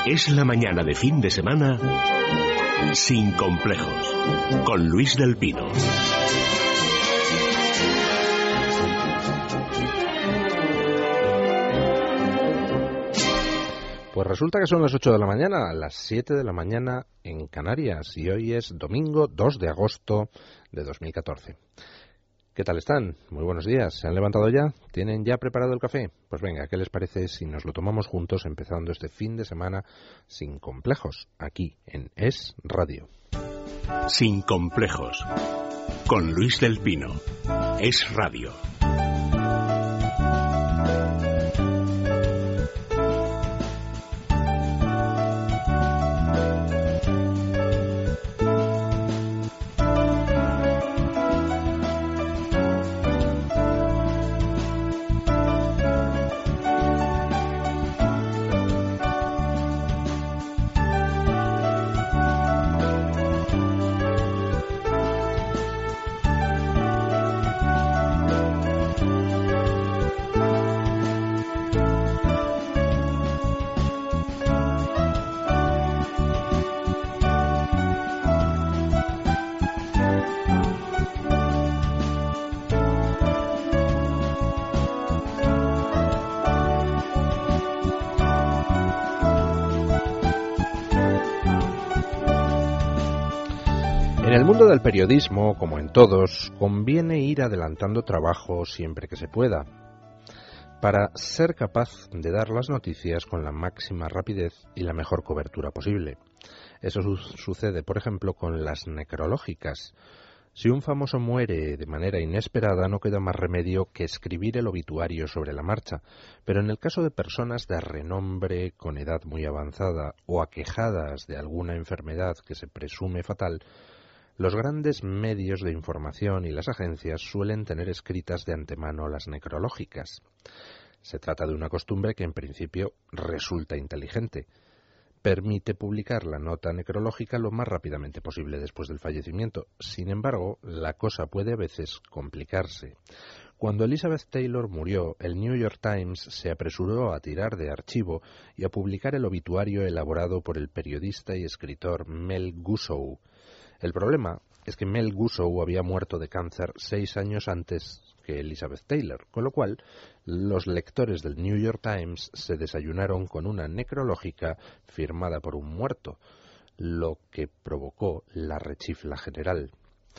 Es la mañana de fin de semana sin complejos, con Luis del Pino. Pues resulta que son las 8 de la mañana, las 7 de la mañana en Canarias, y hoy es domingo 2 de agosto de 2014. ¿Qué tal están? Muy buenos días. ¿Se han levantado ya? ¿Tienen ya preparado el café? Pues venga, ¿qué les parece si nos lo tomamos juntos empezando este fin de semana sin complejos, aquí en Es Radio? Sin complejos, con Luis del Pino. Es Radio. En el mundo del periodismo, como en todos, conviene ir adelantando trabajo siempre que se pueda, para ser capaz de dar las noticias con la máxima rapidez y la mejor cobertura posible. Eso sucede, por ejemplo, con las necrológicas. Si un famoso muere de manera inesperada, no queda más remedio que escribir el obituario sobre la marcha, pero en el caso de personas de renombre, con edad muy avanzada o aquejadas de alguna enfermedad que se presume fatal, los grandes medios de información y las agencias suelen tener escritas de antemano las necrológicas. Se trata de una costumbre que en principio resulta inteligente. Permite publicar la nota necrológica lo más rápidamente posible después del fallecimiento. Sin embargo, la cosa puede a veces complicarse. Cuando Elizabeth Taylor murió, el New York Times se apresuró a tirar de archivo y a publicar el obituario elaborado por el periodista y escritor Mel Gussow. El problema es que Mel Gussow había muerto de cáncer 6 años antes que Elizabeth Taylor, con lo cual los lectores del New York Times se desayunaron con una necrológica firmada por un muerto, lo que provocó la rechifla general.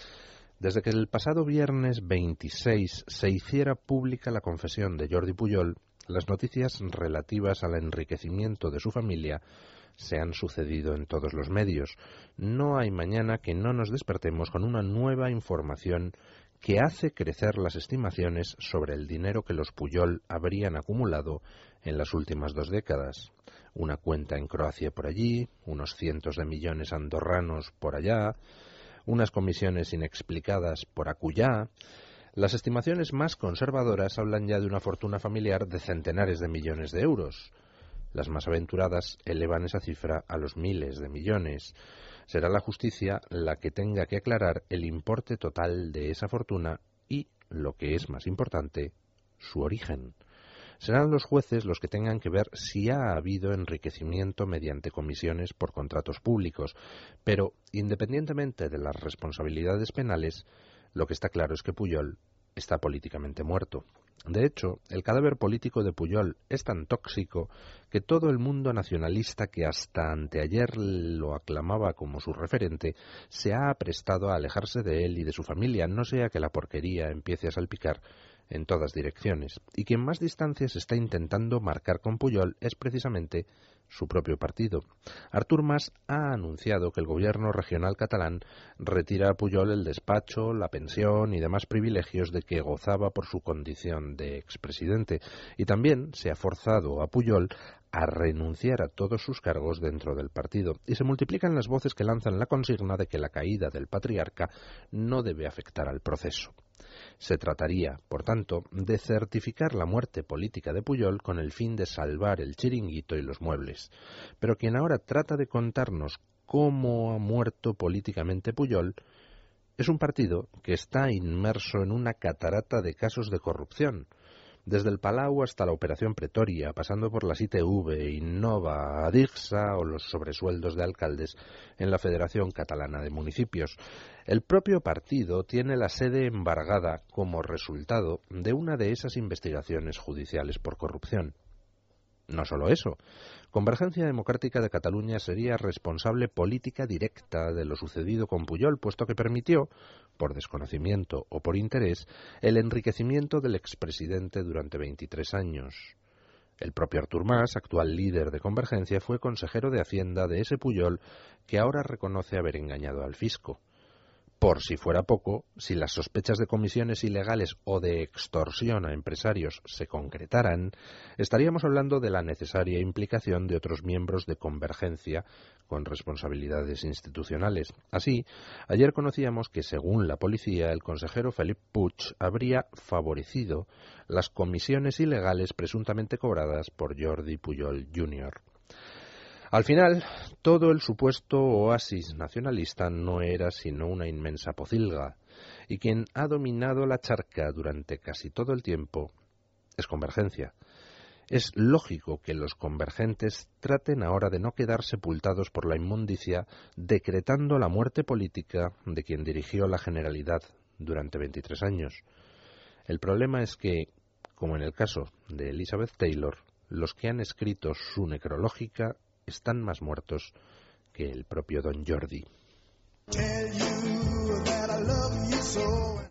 Desde que el pasado viernes 26 se hiciera pública la confesión de Jordi Pujol, las noticias relativas al enriquecimiento de su familia se han sucedido en todos los medios. No hay mañana que no nos despertemos con una nueva información que hace crecer las estimaciones sobre el dinero que los Pujol habrían acumulado en las últimas 2 décadas. Una cuenta en Croacia por allí, unos cientos de millones andorranos por allá, unas comisiones inexplicadas por acullá. Las estimaciones más conservadoras hablan ya de una fortuna familiar de centenares de millones de euros. Las más aventuradas elevan esa cifra a los miles de millones. Será la justicia la que tenga que aclarar el importe total de esa fortuna y, lo que es más importante, su origen. Serán los jueces los que tengan que ver si ha habido enriquecimiento mediante comisiones por contratos públicos, pero, independientemente de las responsabilidades penales, lo que está claro es que Pujol está políticamente muerto. De hecho, el cadáver político de Pujol es tan tóxico que todo el mundo nacionalista que hasta anteayer lo aclamaba como su referente se ha aprestado a alejarse de él y de su familia, no sea que la porquería empiece a salpicar en todas direcciones. Y quien más distancias está intentando marcar con Pujol es precisamente su propio partido. Artur Mas ha anunciado que el gobierno regional catalán retira a Pujol el despacho, la pensión y demás privilegios de que gozaba por su condición de expresidente, y también se ha forzado a Pujol a renunciar a todos sus cargos dentro del partido, y se multiplican las voces que lanzan la consigna de que la caída del patriarca no debe afectar al proceso. Se trataría, por tanto, de certificar la muerte política de Pujol con el fin de salvar el chiringuito y los muebles. Pero quien ahora trata de contarnos cómo ha muerto políticamente Pujol es un partido que está inmerso en una catarata de casos de corrupción. Desde el Palau hasta la Operación Pretoria, pasando por las ITV, Innova, Adigsa o los sobresueldos de alcaldes en la Federación Catalana de Municipios. El propio partido tiene la sede embargada como resultado de una de esas investigaciones judiciales por corrupción. No solo eso, Convergencia Democrática de Cataluña sería responsable política directa de lo sucedido con Pujol, puesto que permitió, por desconocimiento o por interés, el enriquecimiento del expresidente durante 23 años. El propio Artur Mas, actual líder de Convergencia, fue consejero de Hacienda de ese Pujol que ahora reconoce haber engañado al fisco. Por si fuera poco, si las sospechas de comisiones ilegales o de extorsión a empresarios se concretaran, estaríamos hablando de la necesaria implicación de otros miembros de Convergencia con responsabilidades institucionales. Así, ayer conocíamos que, según la policía, el consejero Felip Puig habría favorecido las comisiones ilegales presuntamente cobradas por Jordi Pujol Jr. Al final, todo el supuesto oasis nacionalista no era sino una inmensa pocilga, y quien ha dominado la charca durante casi todo el tiempo es Convergencia. Es lógico que los convergentes traten ahora de no quedar sepultados por la inmundicia, decretando la muerte política de quien dirigió la Generalidad durante 23 años. El problema es que, como en el caso de Elizabeth Taylor, los que han escrito su necrológica están más muertos que el propio don Jordi.